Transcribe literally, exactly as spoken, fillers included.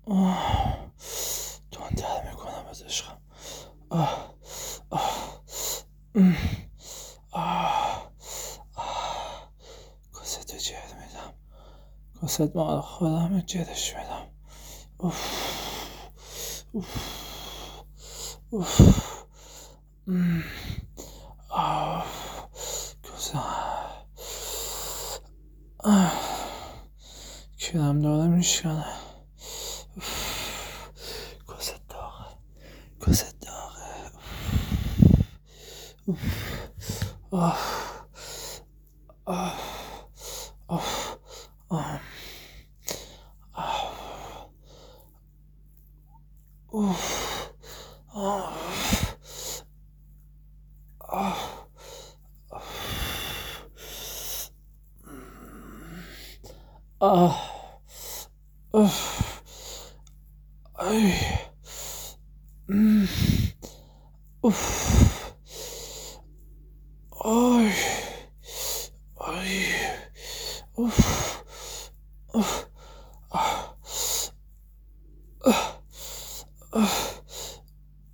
آه تندتر میکنم از عشقم. آه آه ام. آه آه کست جر میدم، کست مال خودم جرش میدم. اوف اوف اوف ام. آه کست آه کلم داره میشکنه. کست داغه، کست داغه. اوف آه آه آه آه آه اوف آه آه آه اوف ای ام. اوف